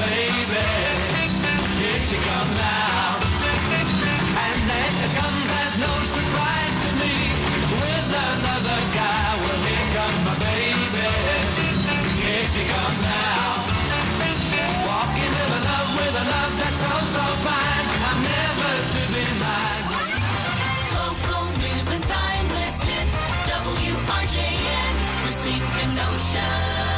baby. Here she comes now. And then it comes as no surprise to me. With another guy, well, here comes my baby. Here she comes now. Walking in love with a love that's so fine. I'm never to be mine. Local news and timeless hits. WRJN, Racine Kenosha.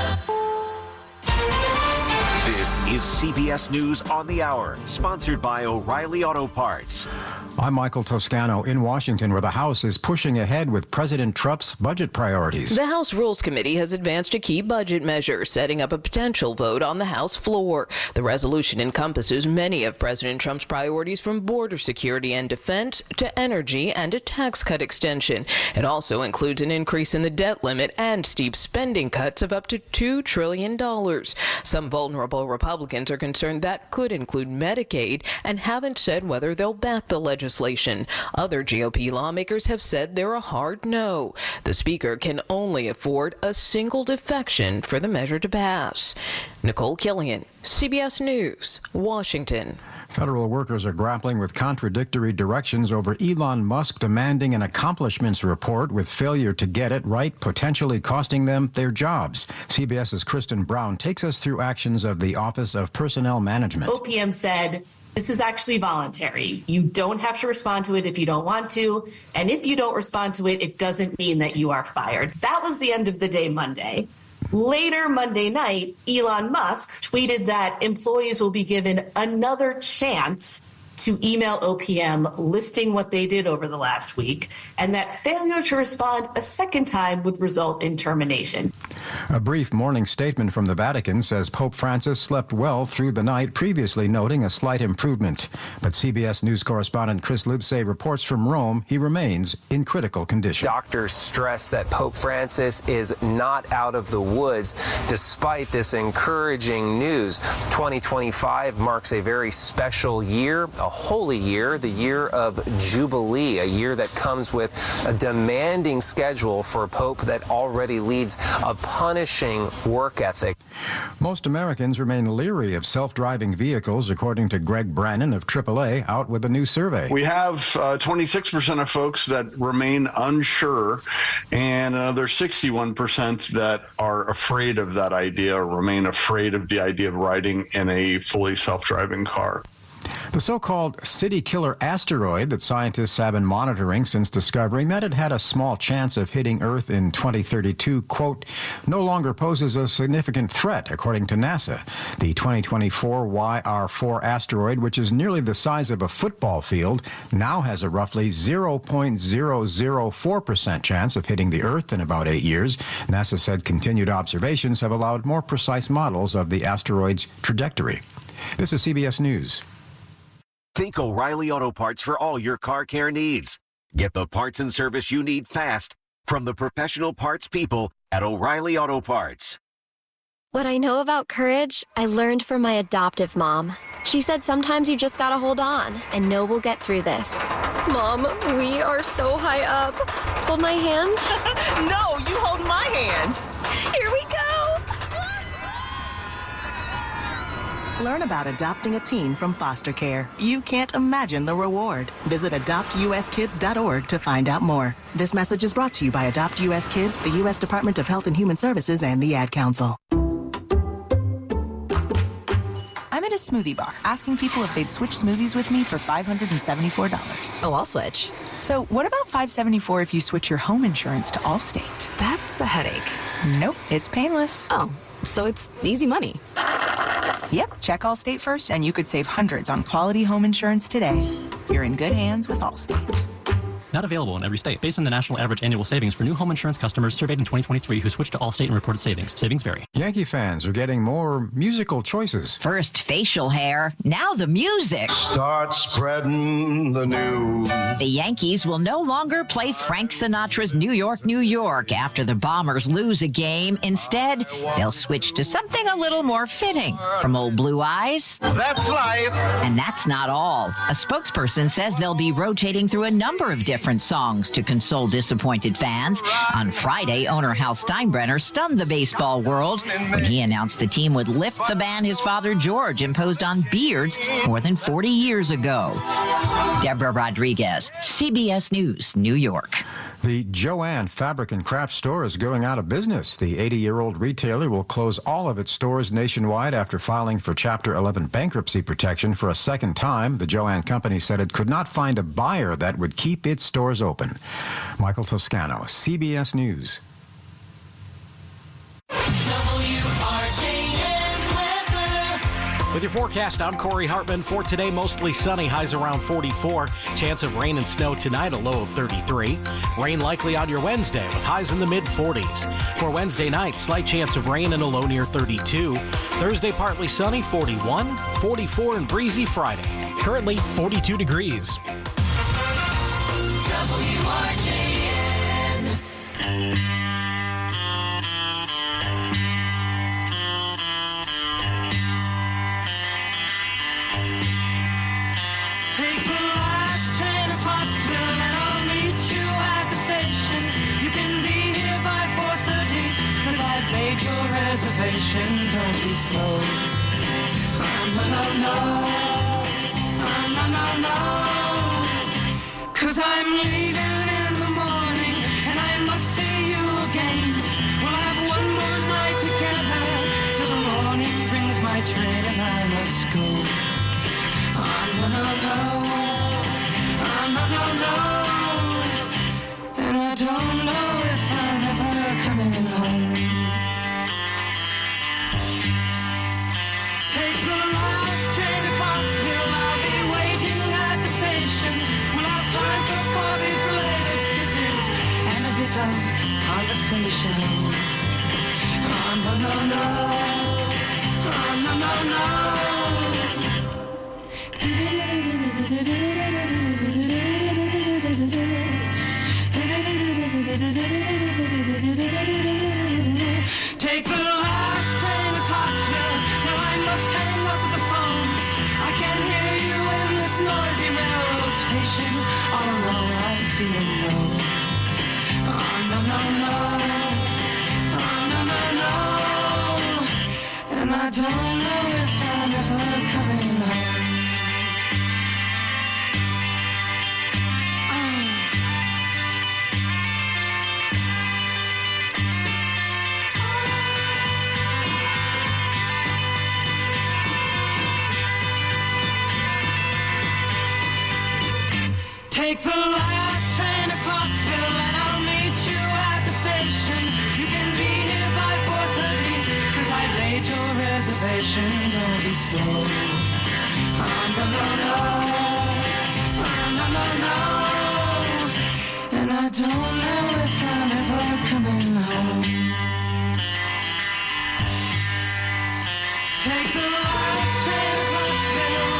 This is CBS News on the Hour, sponsored by O'Reilly Auto Parts. I'm Michael Toscano in Washington, where the House is pushing ahead with President Trump's budget priorities. The House Rules Committee has advanced a key budget measure, setting up a potential vote on the House floor. The resolution encompasses many of President Trump's priorities, from border security and defense to energy and a tax cut extension. It also includes an increase in the debt limit and steep spending cuts of up to $2 trillion. Some vulnerable Republicans are concerned that could include Medicaid and haven't said whether they'll back the legislation. Other GOP lawmakers have said they're a hard no. The Speaker can only afford a single defection for the measure to pass. Nicole Killian, CBS News, Washington. Federal workers are grappling with contradictory directions over Elon Musk demanding an accomplishments report, with failure to get it right potentially costing them their jobs. CBS's Kristen Brown takes us through actions of the Office of Personnel Management. OPM said, this is actually voluntary. You don't have to respond to it if you don't want to. And if you don't respond to it, it doesn't mean that you are fired. That was the end of the day Monday. Later Monday night, Elon Musk tweeted that employees will be given another chance to email OPM listing what they did over the last week, and that failure to respond a second time would result in termination. A brief morning statement from the Vatican says Pope Francis slept well through the night, previously noting a slight improvement. But CBS News correspondent Chris Lubse reports from Rome he remains in critical condition. Doctors stress that Pope Francis is not out of the woods despite this encouraging news. 2025 marks a very special year, a holy year, the year of Jubilee, a year that comes with a demanding schedule for a pope that already leads a punishing work ethic. Most Americans remain leery of self-driving vehicles, according to Greg Brannon of AAA, out with a new survey. We have 26% of folks that remain unsure, and another 61% that are afraid of that idea, or remain afraid of the idea of riding in a fully self-driving car. The so-called city killer asteroid that scientists have been monitoring since discovering that it had a small chance of hitting Earth in 2032, quote, no longer poses a significant threat, according to NASA. The 2024 YR4 asteroid, which is nearly the size of a football field, now has a roughly 0.004% chance of hitting the Earth in about 8 years. NASA said continued observations have allowed more precise models of the asteroid's trajectory. This is CBS News. Think O'Reilly Auto Parts for all your car care needs. Get the parts and service you need fast from the professional parts people at O'Reilly Auto Parts. What I know about courage, I learned from my adoptive mom. She said sometimes you just gotta hold on and know we'll get through this. Mom, we are so high up. Hold my hand. No, you hold my hand. Here we go. Learn about adopting a teen from foster care. You can't imagine the reward. Visit adoptuskids.org to find out more. This message is brought to you by Adopt U.S. Kids, the U.S. Department of Health and Human Services, and the Ad Council. I'm at a smoothie bar asking people if they'd switch smoothies with me for $574. Oh, I'll switch. So what about $574 if you switch your home insurance to Allstate? That's a headache. Nope, it's painless. Oh, so it's easy money. Yep, check Allstate first and you could save hundreds on quality home insurance today. You're in good hands with Allstate. Not available in every state. Based on the national average annual savings for new home insurance customers surveyed in 2023 who switched to Allstate and reported savings. Savings vary. Yankee fans are getting more musical choices. First facial hair, now the music. Start spreading the news. The Yankees will no longer play Frank Sinatra's New York, New York after the Bombers lose a game. Instead, they'll switch to something a little more fitting. From Old Blue Eyes. That's life. And that's not all. A spokesperson says they'll be rotating through a number of different different songs to console disappointed fans. On Friday, owner Hal Steinbrenner stunned the baseball world when he announced the team would lift the ban his father George imposed on beards more than 40 years ago. Deborah Rodriguez, CBS News, New York. The Joann Fabric and Craft Store is going out of business. The 80-year-old retailer will close all of its stores nationwide after filing for Chapter 11 bankruptcy protection for a second time. The Joann Company said it could not find a buyer that would keep its stores open. Michael Toscano, CBS News. With your forecast, I'm Corey Hartman. For today, mostly sunny, highs around 44. Chance of rain and snow tonight, a low of 33. Rain likely on your Wednesday with highs in the mid-40s. For Wednesday night, slight chance of rain and a low near 32. Thursday, partly sunny, 41. 44 and breezy Friday. Currently 42 degrees. WRJN. Take the last train to Pottsville and I'll meet you at the station. You can be here by 4:30 cause I've made your reservation. Don't be slow. No. Cause I'm leaving in the morning and I must see you again. We'll have one more night together till the morning brings my train and I must go. No. And I don't know if I'm ever coming home. Take the last train to Clarksville. I'll be waiting at the station. We'll have time for coffee-flavored kisses and a bit of conversation. No. Take the last train to Clarksville. Now I must hang up the phone. I can hear you in this noisy railroad station. All alone I'm feeling low. No. And I don't know if I'm ever coming home. Take the last train to Clarksville and I'll meet you at the station. You can be here by 4:30 cause I've made your reservation. Don't be slow. No. And I don't know if I'm ever coming home. Take the last train to Clarksville.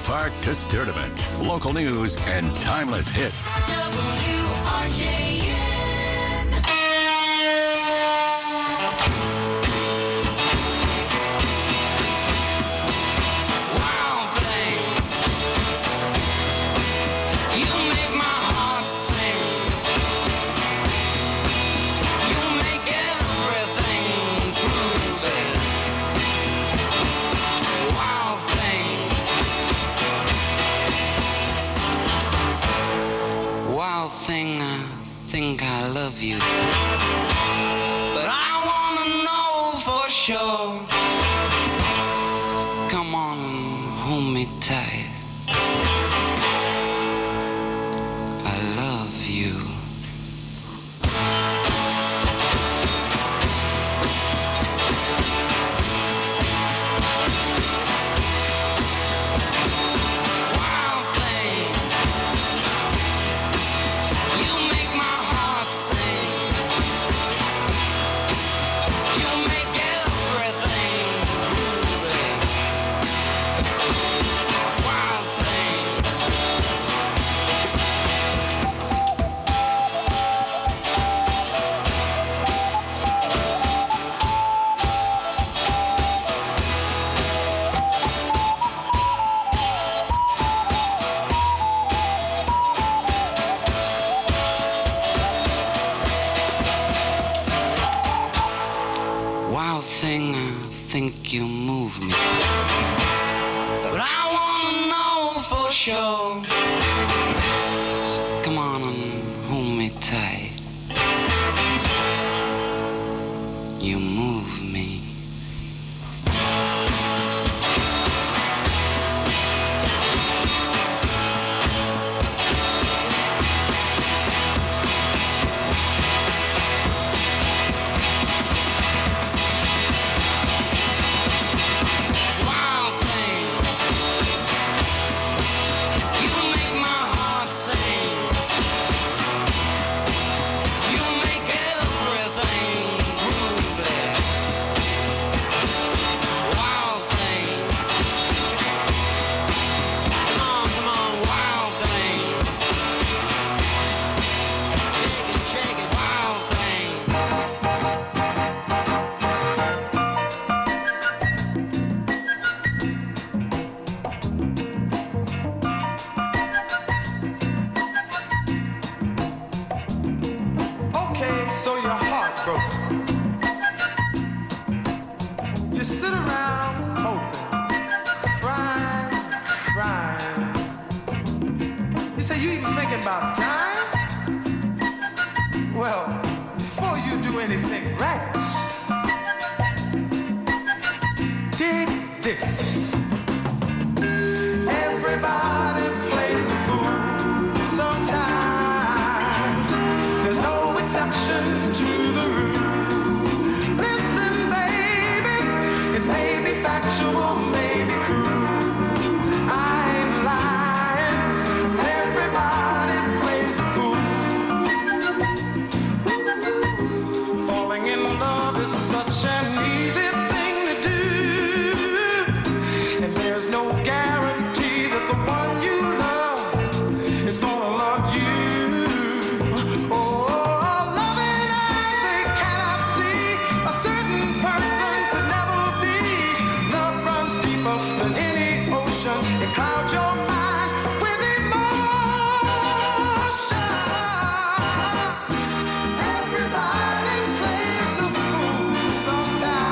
Park to Sturdivant. Local news and timeless hits. WRJN. Wild thing, you make my heart sing. You make everything groovy. Wild thing, wild thing, I think I love you, but I wanna know for sure. So come on, hold me tight. I love you. Wild thing, you make my heart sing. You make everything groovy. Wild thing. Wild thing, I think you move me, but I wanna know for sure. So come on and hold me tight. You move me. Wild thing, you make my heart sing. You make everything groovy. Wild thing, come on, wild thing. Shake it, wild thing. Okay, so you're heartbroken. You sit around hoping, crying. You say you even thinking about time? Well, before you do anything rash, dig this. Everybody plays the fool sometimes. There's no exception to the rule. Listen, baby, it may be factual, may be cruel. I ain't lying. Everybody plays the fool. Falling in love is such an easy thing to do, and there's no guarantee that the one you love is gonna love you. Oh, loving eyes they cannot see. A certain person could never be. Love runs deeper than any ocean. It clouds your mind with emotion. Everybody plays the fool sometimes.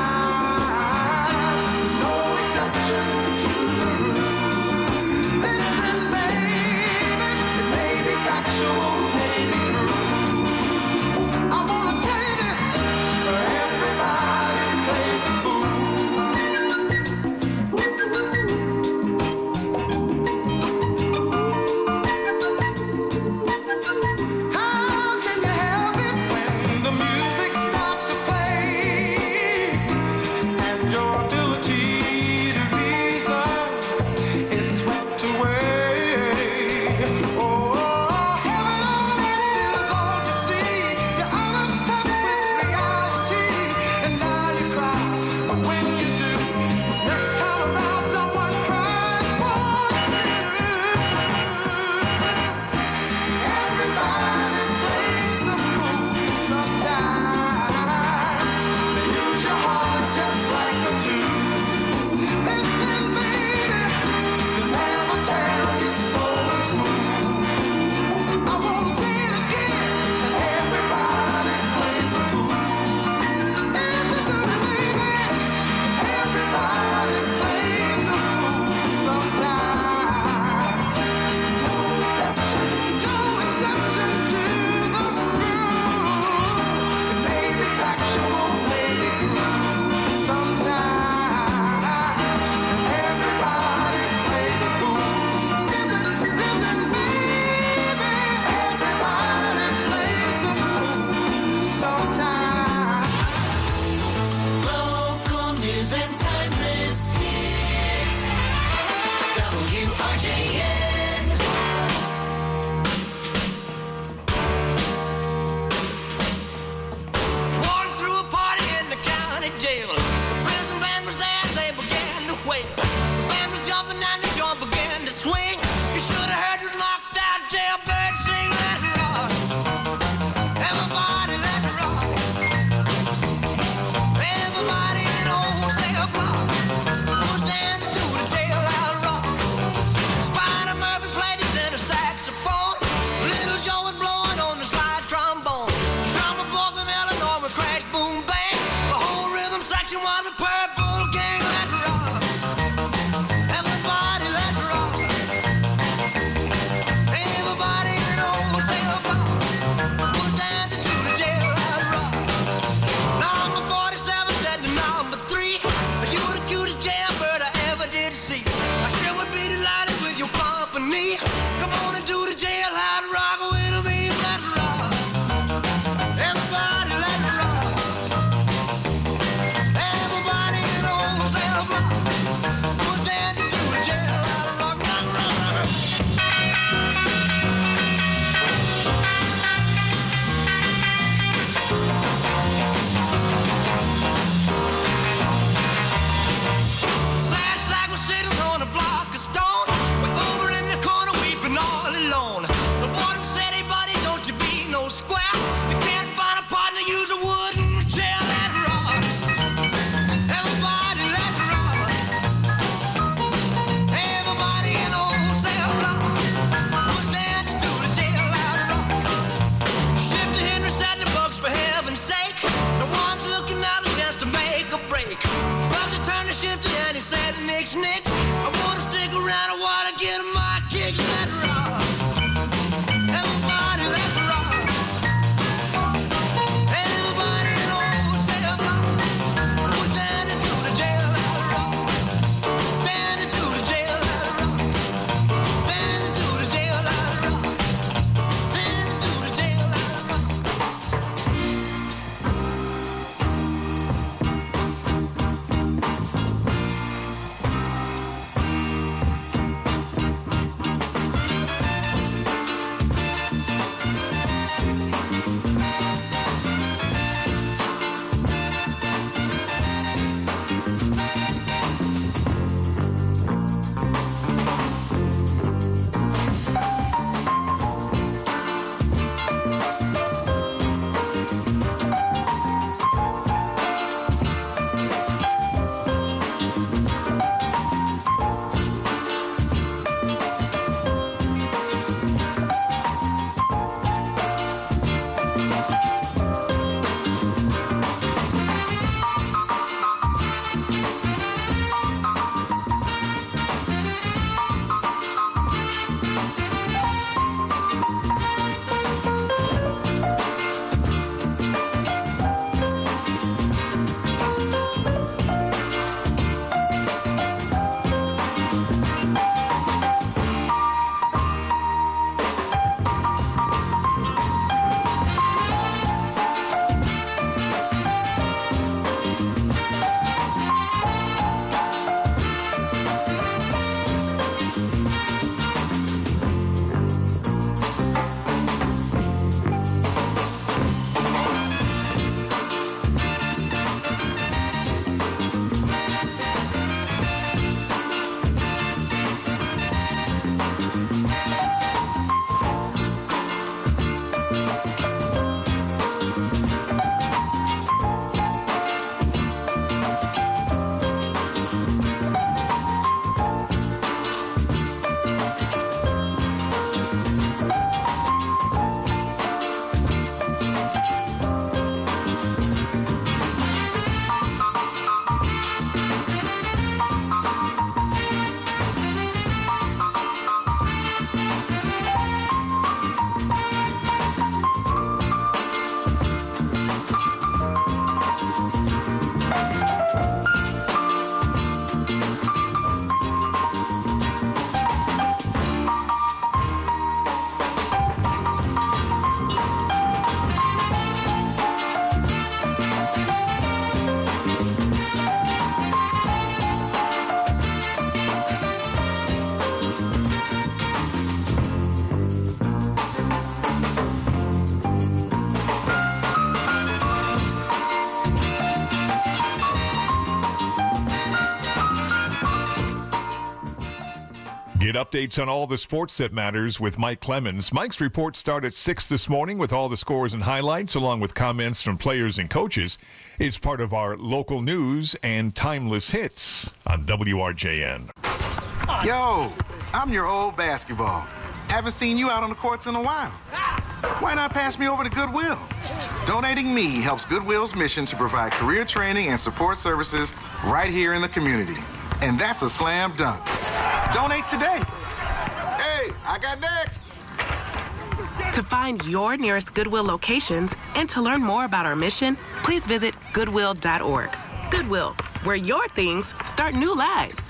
Get updates on all the sports that matters with Mike Clemens. Mike's reports start at 6 this morning with all the scores and highlights, along with comments from players and coaches. It's part of our local news and timeless hits on WRJN. Yo, I'm your old basketball. Haven't seen you out on the courts in a while. Why not pass me over to Goodwill? Donating me helps Goodwill's mission to provide career training and support services right here in the community. And that's a slam dunk. Donate today. Hey, I got next. To find your nearest Goodwill locations and to learn more about our mission, please visit goodwill.org. Goodwill, where your things start new lives.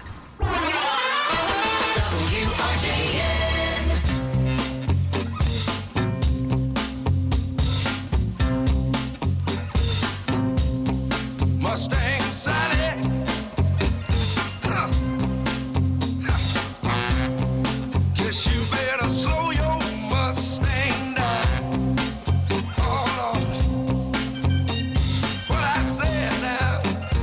Mustang Sally. Guess you better slow your Mustang down. Oh Lord, what I said now.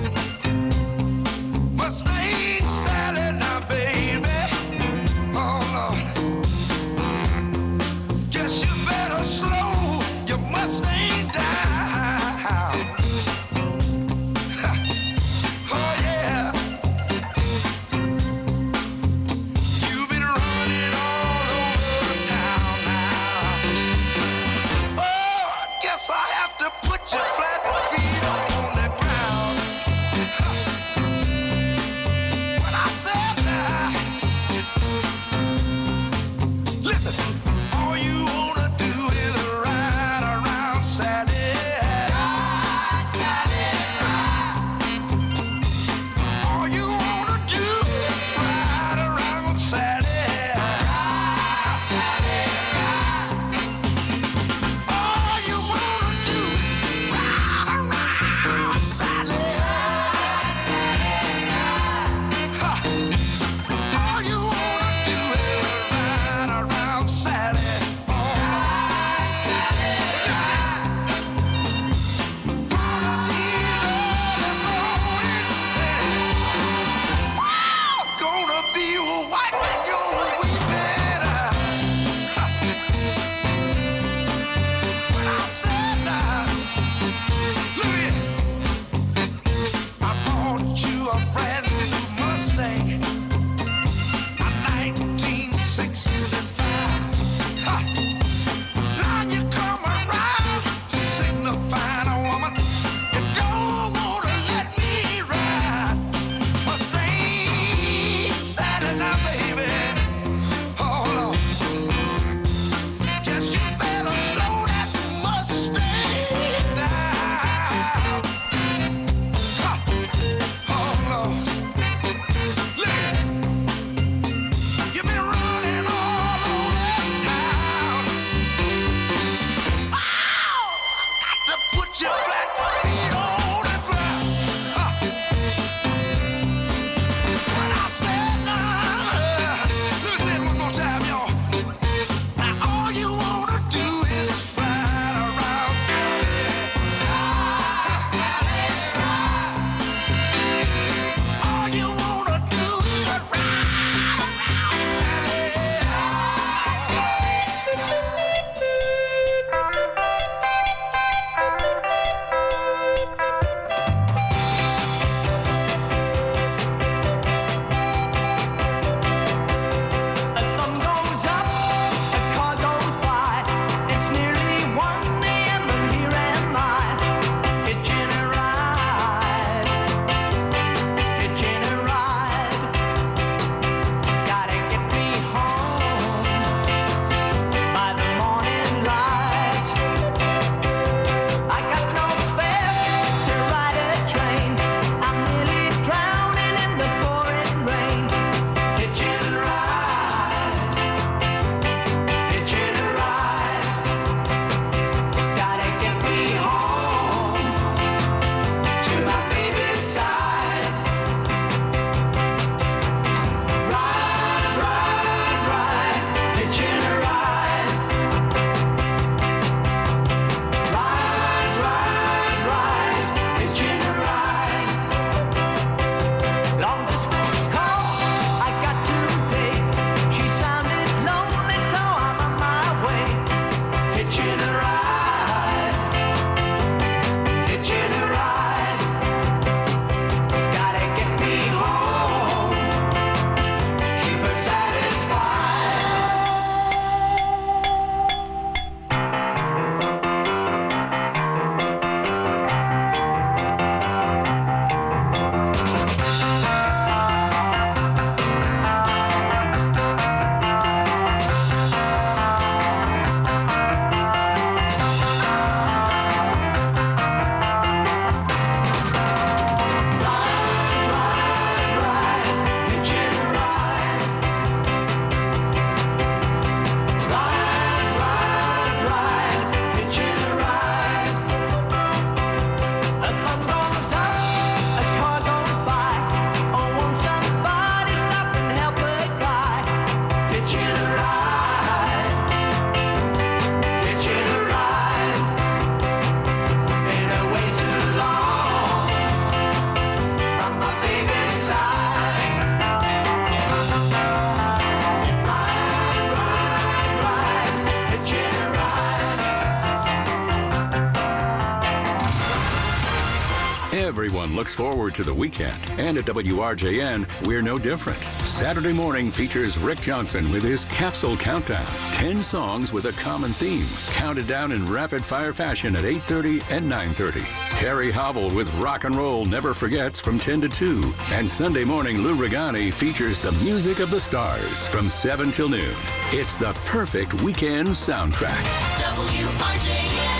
Mustang Sally now, baby. Oh Lord, guess you better slow your Mustang down. Everyone looks forward to the weekend, and at WRJN, we're no different. Saturday morning features Rick Johnson with his Capsule Countdown. 10 songs with a common theme, counted down in rapid-fire fashion at 8:30 and 9:30. Terry Hobble with Rock and Roll Never Forgets from 10 to 2. And Sunday morning, Lou Regani features the music of the stars from 7 till noon. It's the perfect weekend soundtrack. WRJN.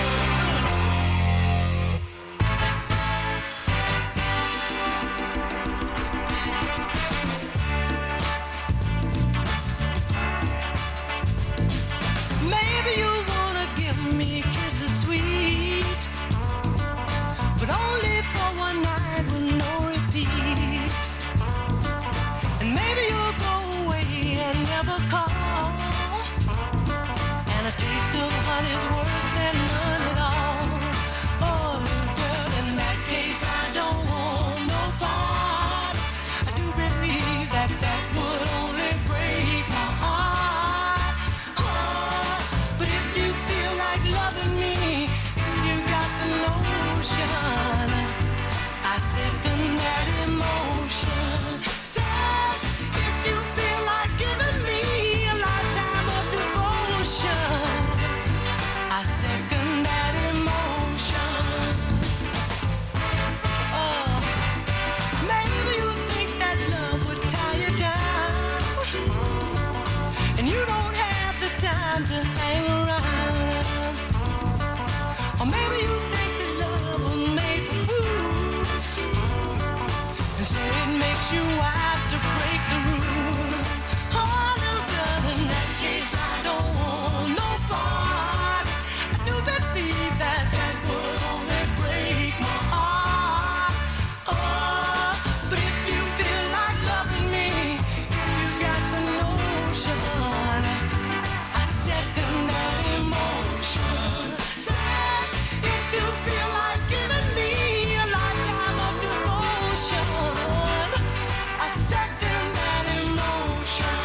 Maybe you wanna give me kisses sweet, but only for one night with no repeat. And maybe you'll go away and never call, and a taste of honey's worse than none at all. Oh, little girl, in that case I don't want no part. I do believe that that would only break my heart. But if you feel like loving me, if you got the notion, I second that emotion. Say, if you feel like giving me a lifetime of devotion, I second that emotion. Oh, maybe you think that love would tie you down, and you don't have the time to hang around. Or maybe you think that love was made for fools, and so it makes you wise to break the rules. Oh, little girl, in that case I don't want no part. I do believe that that would only break my heart. Oh, but if you feel like loving me, if you got the notion, I second that emotion. Say, if you feel like giving me a lifetime of devotion, I second that emotion.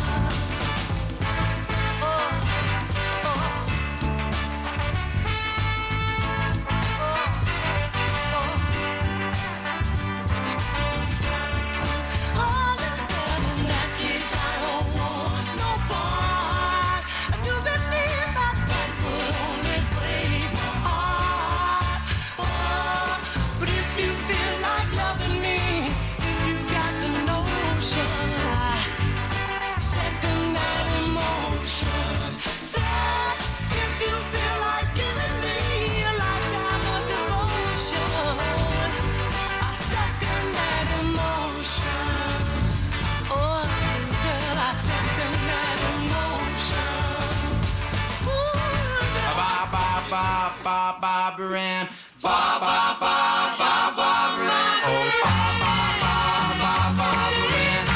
Oh, little girl, in that case I don't want no part. I do believe that that would only break my heart. Oh, but if you feel like loving me, if you got the notion, I second that emotion. Say, if you feel like giving me a lifetime of devotion, I second that emotion. Oh, girl, I second that emotion. Ooh, Barbara Ann. Barbara Ann. Oh, Barbara Ann.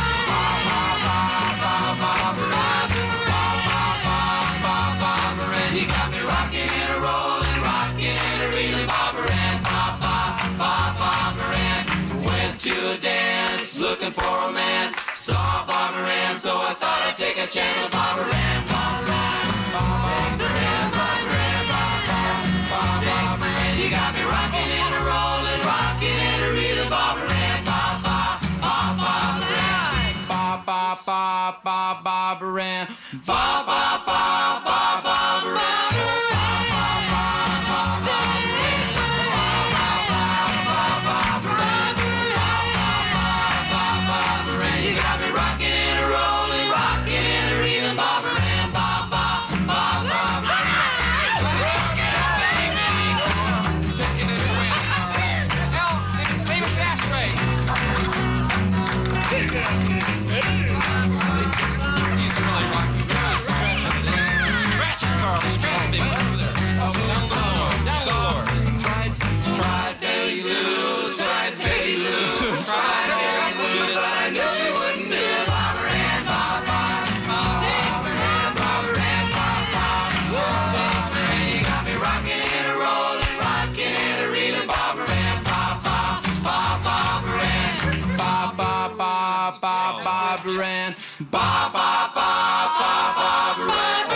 Barbara Ann. You got me rocking and a rolling, rocking and a reeling. Barbara Ann. Barbara Ann. Went to a dance, looking for romance. Saw Barbara Ann, so I thought I'd take a chance with Barbara Ann. Barbara Ann. You got me rocking and a rolling, rocking and a reeling. Barbara Ann. Barbara Ann. Barbara Ann. Barbara Ann. You got me rocking and a rolling, rocking and a reeling. Barbara Ann. Barbara Barbara Ann. Barbara Ann.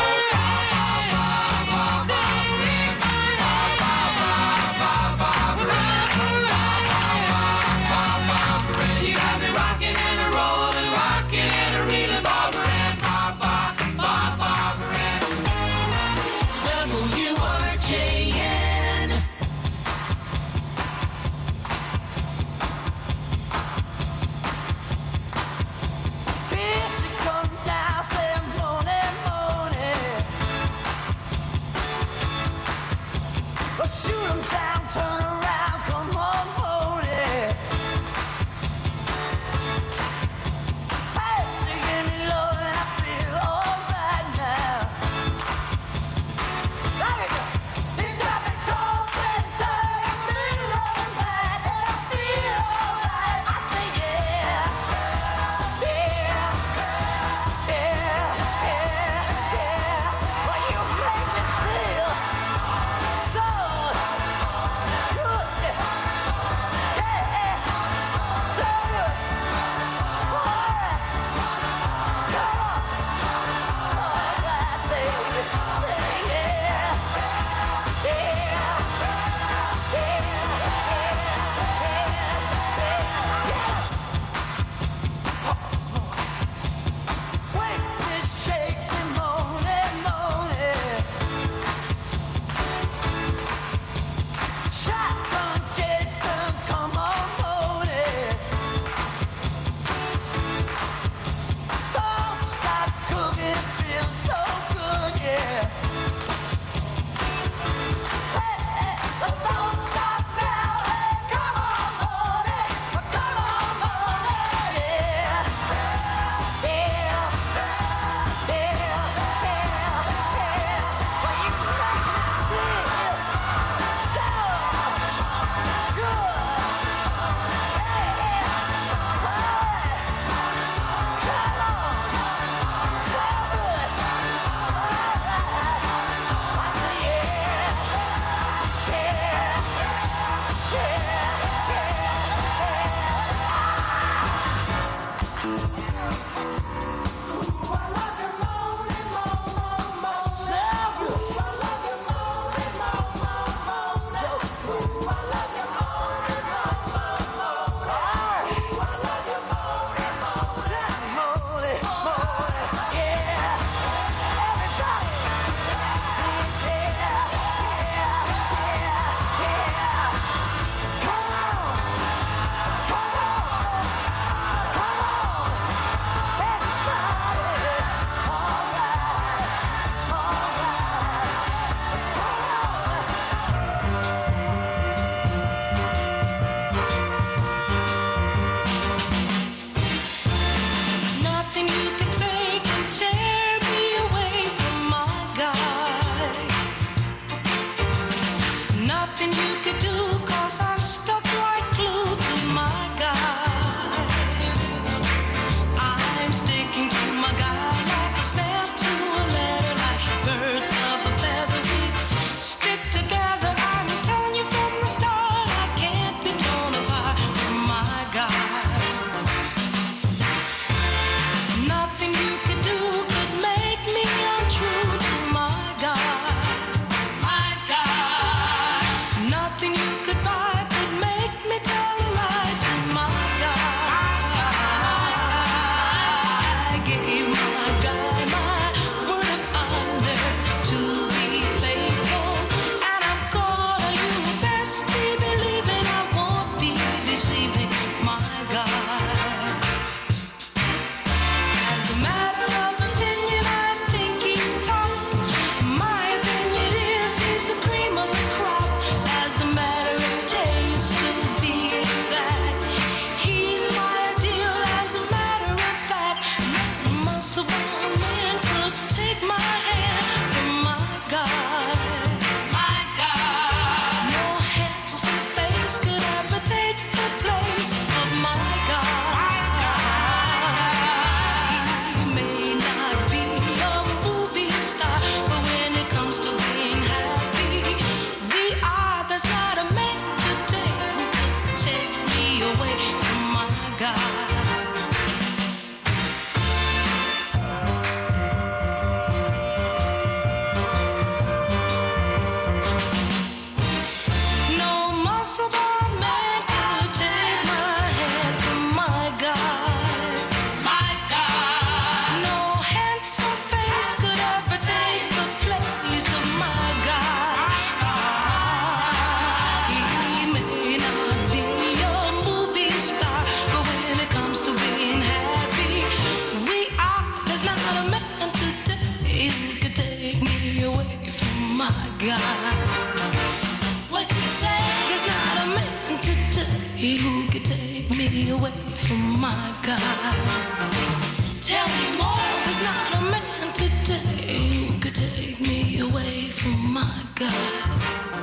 who could take me away from my God. Tell me more, there's not a man today who could take me away from my God.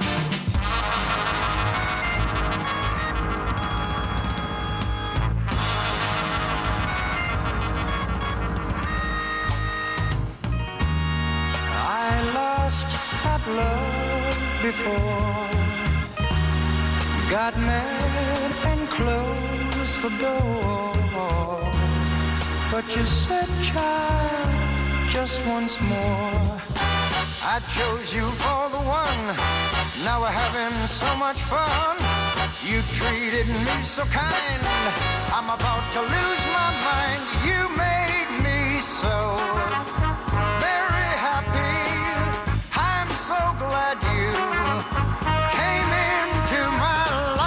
I lost that love before, got mad and closed the door. But you said, child, just once more. I chose you for the one, now we're having so much fun. You treated me so kind, I'm about to lose my mind. You made me so very happy, I'm so glad you came into my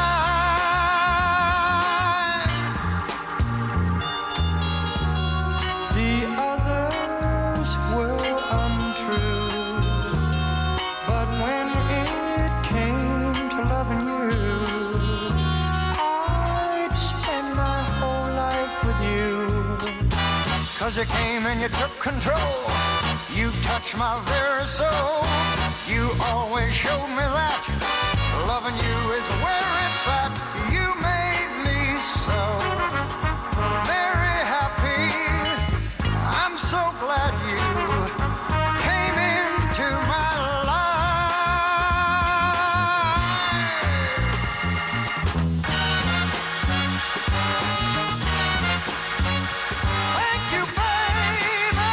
life. The others were untrue, but when it came to loving you, I'd spend my whole life with you. 'Cause you came and you took control, you touched my very soul. You always showed me that loving you is where it's at. You made me so very happy, I'm so glad you came into my life. Thank you, baby.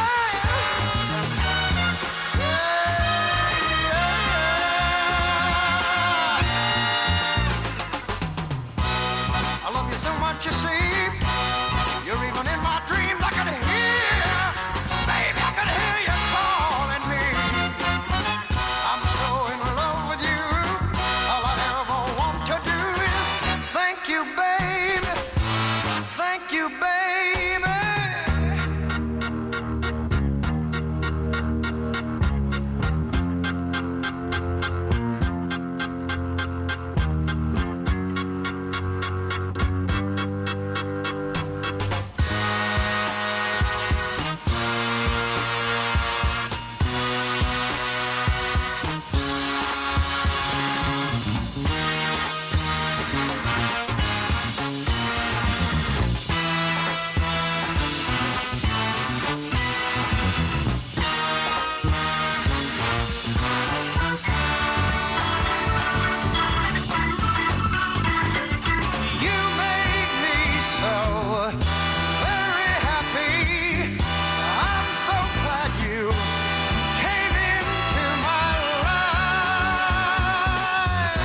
I love you so much, you see. You're even in my dreams. I can hear, baby, I can hear you calling me. I'm so in love with you. All I ever want to do is thank you, baby. Thank you, baby. You made me so very happy, I'm so glad you came into my life.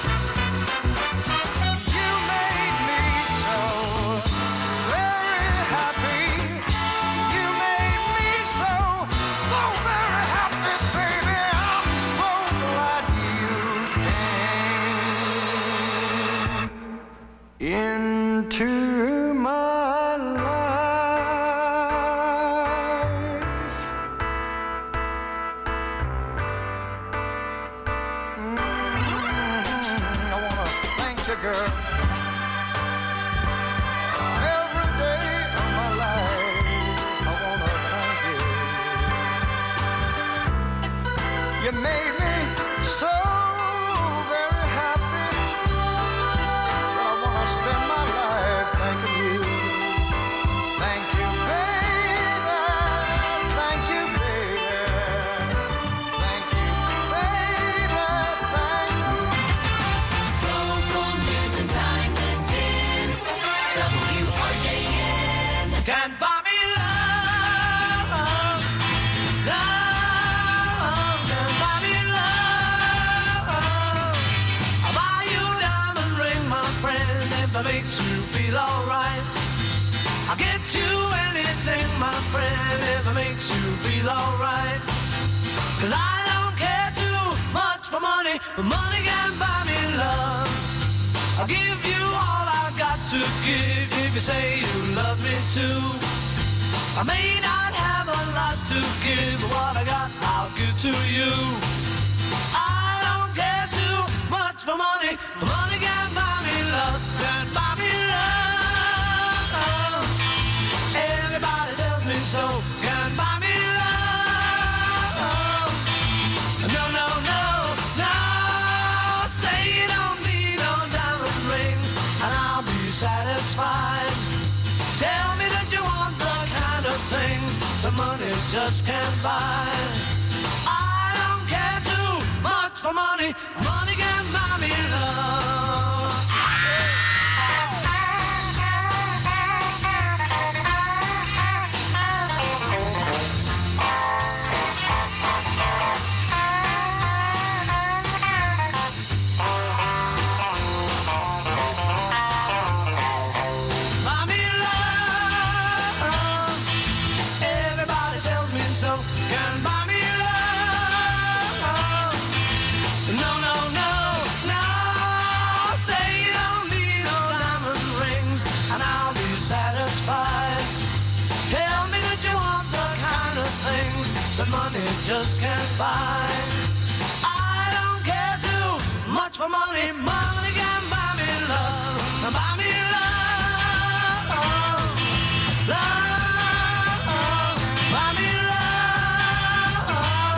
You made me so very happy. You made me so very happy, baby. I'm so glad you came into my life. I wanna thank you, girl, every day of my life. I wanna thank you. You made me so very happy. I wanna spend my life thanking you. Thank you, baby. Thank you, baby. Thank you, baby. Thank you. Local news and timeless hits. WRJN. Can't buy me love. Love. Can't buy me love. I'll buy you a diamond ring, my friend, if that makes you feel alright. I'll get you anything, my friend, if it makes you feel alright. 'Cause I don't care too much for money, but money can't buy me love. I'll give you all I've got to give if you say you love me too. I may not have a lot to give, but what I got I'll give to you. I don't care too much for money, but money can't buy me love. Can't so can't buy me love. No, no, no, no. Say you don't need no diamond rings, and I'll be satisfied. Tell me that you want the kind of things the money just can't buy. I don't care too much for money. Money can buy me love. Buy me love. Everybody tells me so. Can buy me love. No, no, no, no. Say you don't need no diamond rings, and I'll be satisfied. Tell me that you want the kind of things that money just can't buy. I don't care too much for money. Money can buy me love. Buy me love. Love. Buy me love.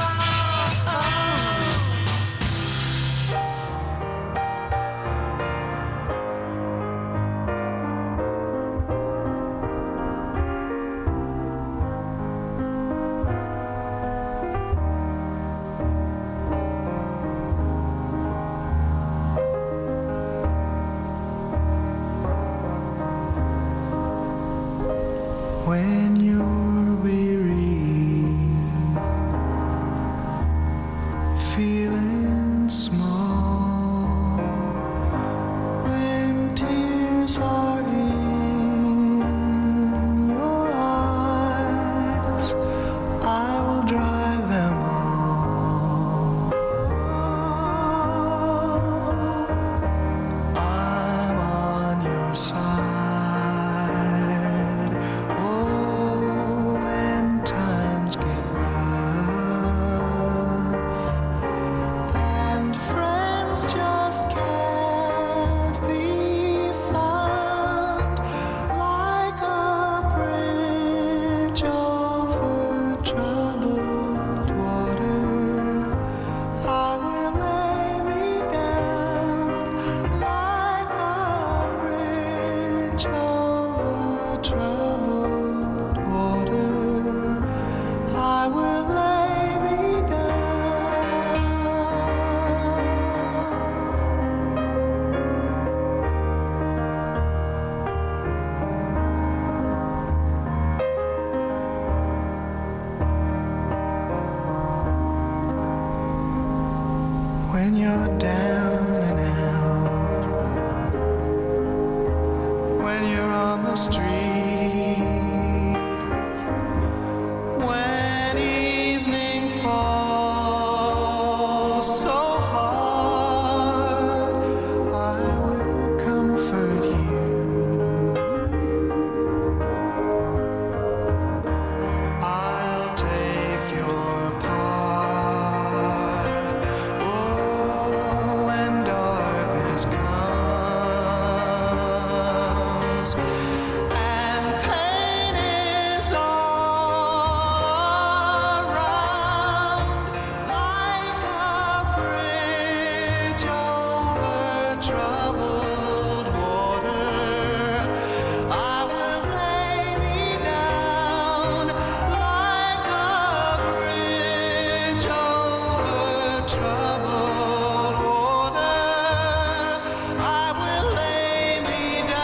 When you're weary, feeling small, when tears are in your eyes, I will dry them all. I'm on your side. When times get rough and friends just can't be found, like a bridge over troubled water, I will lay me down like a bridge over troubled water. I will lay me down. When you're down and out, when you're on the street, when evening falls so hard, I will comfort you. I'll take your part. Oh, when darkness comes and pain is all around, like a bridge over troubled water, I will lay me down like a bridge over troubled water. I will lay me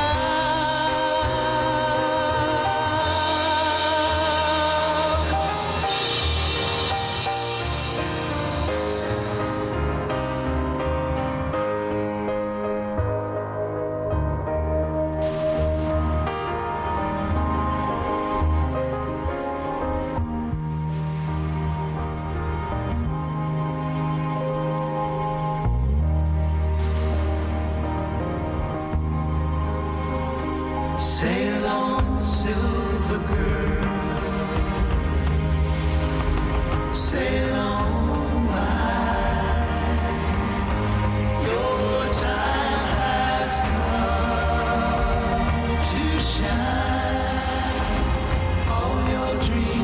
Sail on, silver girl. Sail on by. Your time has come to shine. All your dreams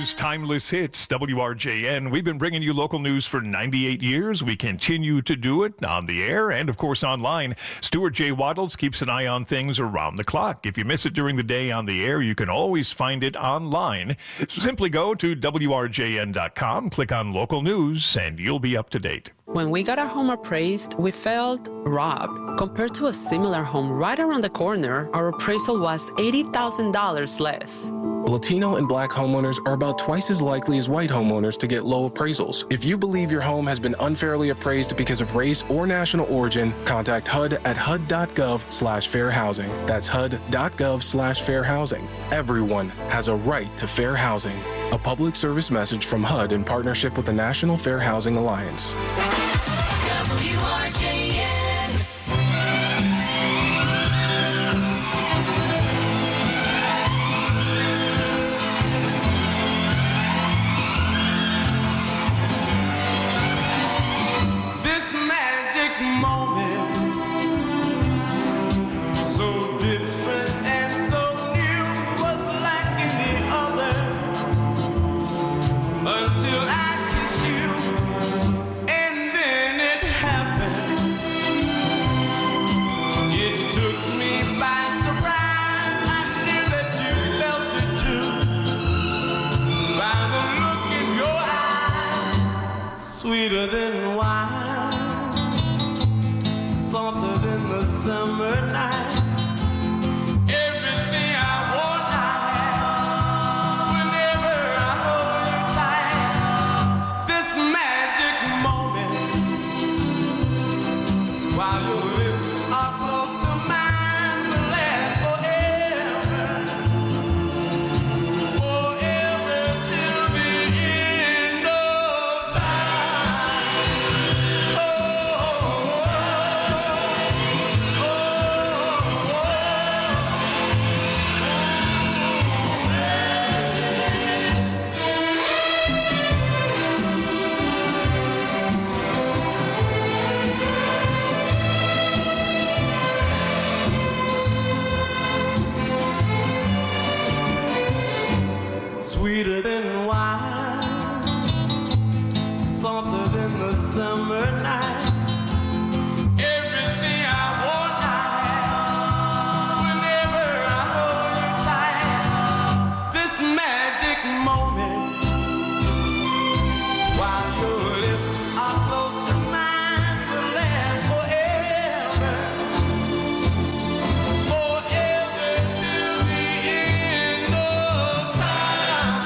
Those timeless hits, WRJN. We've been bringing you local news for 98 years. We continue to do it on the air and, of course, online. Stuart J. Waddles keeps an eye on things around the clock. If you miss it during the day on the air, you can always find it online. Simply go to WRJN.com, click on local news, and you'll be up to date. When we got our home appraised, we felt robbed. Compared to a similar home right around the corner, our appraisal was $80,000 less. Latino and Black homeowners are about twice as likely as white homeowners to get low appraisals. If you believe your home has been unfairly appraised because of race or national origin, contact HUD at HUD.gov/fair housing. That's HUD.gov/fair housing. Everyone has a right to fair housing. A public service message from HUD in partnership with the National Fair Housing Alliance. WRJN. This magic moment, so different and so new, was like any other until I kissed you, and then it happened. It took me by surprise. I knew that you felt it too, by the look in your eyes, sweeter than wine, softer than the summer night. Everything I want, I have. Whenever I hold you tight, this magic moment, while your lips are close to mine, will last forever, forever till the end of time. Sweeter than wine, softer than the summer night. Everything I want, I have. Whenever I hold you tight, this magic moment, while your lips are close to mine, will last forever, forever till the end of time.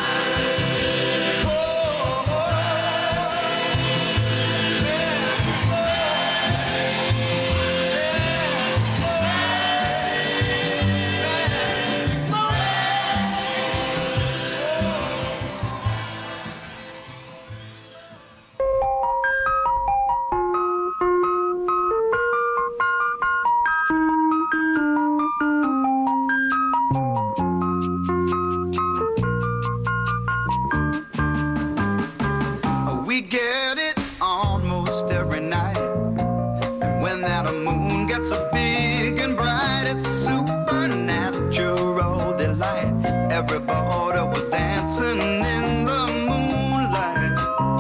We get it almost every night. And when that moon gets so big and bright, it's supernatural delight. Everybody was dancing in the moonlight.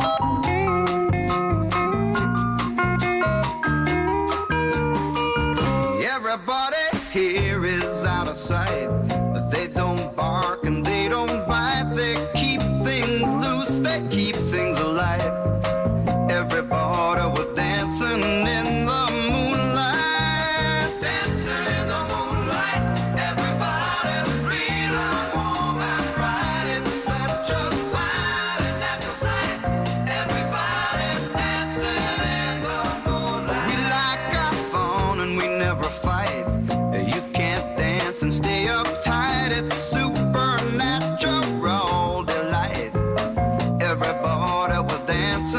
Everybody here is out of sight. They don't bark and they don't bite. They keep things loose, they keep things alive. Everybody was dancing in the moonlight, dancing in the moonlight. Everybody's real and warm and bright. It's such a fine and natural sight. Everybody's dancing in the moonlight. We like our fun and we never fight. You can't dance and stay uptight. It's supernatural delight. Everybody was dancing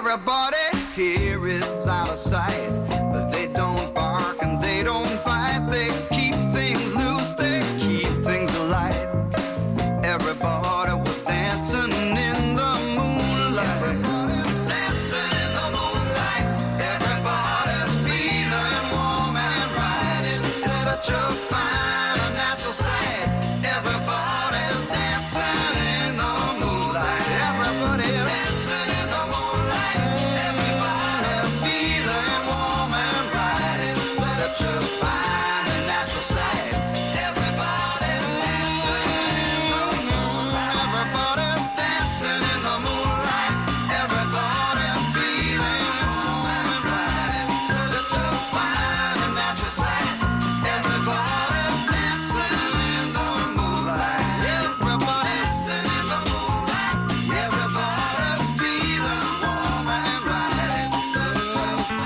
Everybody here is out of sight. They don't bark and they don't bite. They keep things loose, they keep things alight. Everybody was dancing in the moonlight. Everybody's dancing in the moonlight. Everybody's feeling warm and right. It's such a fine and natural sight. Everybody's dancing in the moonlight. Everybody's dancing in the moonlight. Everybody's feeling warm and right. It's such a fine and natural sight. Everybody's dancing in the moonlight. Everybody's dancing in the moonlight. Everybody's feeling warm and right. It's such a fine and natural sight. Everybody's dancing in the moonlight. Everybody's dancing in the moonlight. Everybody's feeling warm and right. It's such a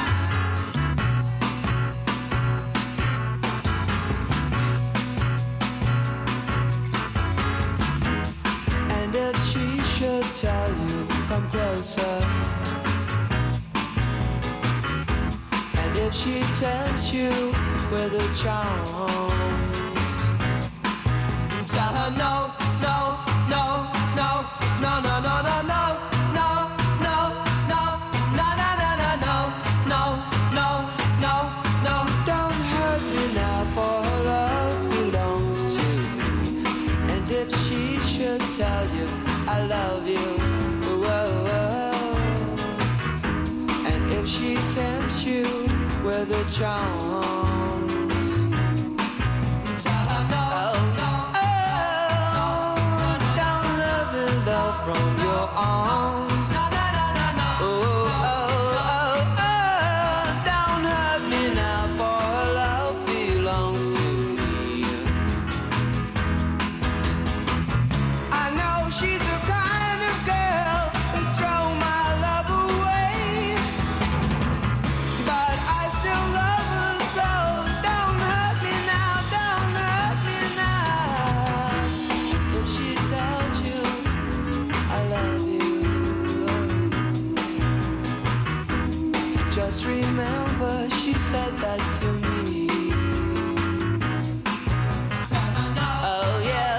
And if she should tell you, come closer. And if she tempts you with her charms, tell her no, no, no, no, no, no, no, no, no, no, no, no, no, no, no, no, no, no, no. Don't hurt me now, for her love belongs to me. And if she should tell you I love you, whoa, whoa. And if she tempts you with her charms, tell her no, no, don't love and love from your arms. Oh, don't hurt me now, for her love belongs to me. I know she's the kind of girl who throw my love away, but I still love her so. Don't hurt me now, don't hurt me now. If she tells you I love you, just remember she said that to me. Oh yeah,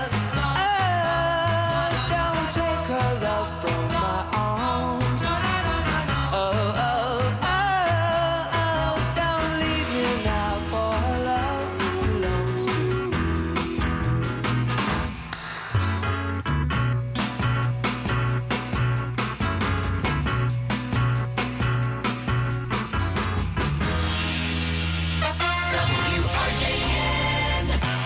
don't take her love from my arms. Don't leave me now, for her love belongs to me. WRJN.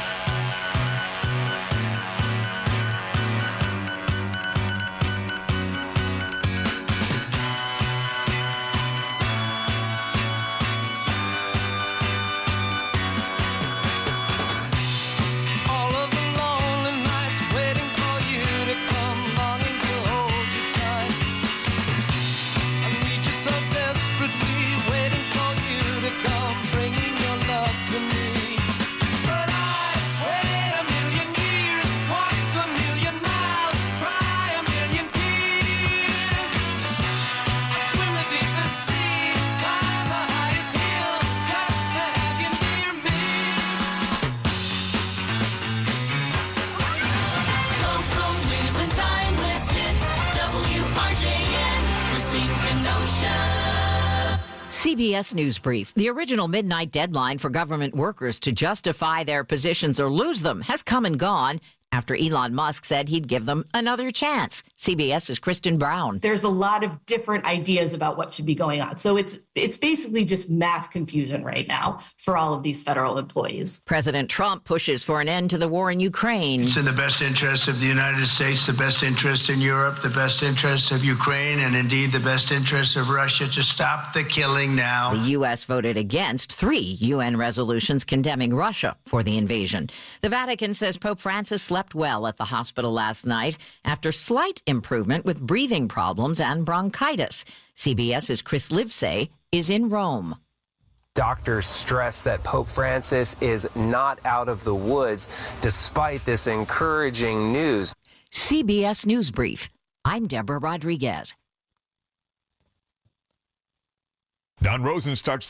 All of the lonely nights waiting for you to come, longing to hold you tight. I need you so desperately, waiting for you to come, bringing your love to me. But I waited a million years, walked a million miles, cry a million tears. I'd swim the deepest sea, climb the highest hill, just to have you near me. Local news and timeless hits. WRJN. Racine Kenosha. CBS News Brief. The original midnight deadline for government workers to justify their positions or lose them has come and gone after Elon Musk said he'd give them another chance. CBS's Kristen Brown. There's a lot of different ideas about what should be going on. So it's basically just mass confusion right now for all of these federal employees. President Trump pushes for an end to the war in Ukraine. It's in the best interest of the United States, the best interest in Europe, the best interest of Ukraine, and indeed the best interest of Russia to stop the killing now. The U.S. voted against 3 UN resolutions condemning Russia for the invasion. The Vatican says Pope Francis slept well at the hospital last night after slight improvement with breathing problems and bronchitis. CBS's Chris Livesay is in Rome. Doctors stress that Pope Francis is not out of the woods despite this encouraging news. CBS News Brief. I'm Deborah Rodriguez. Don Rosen starts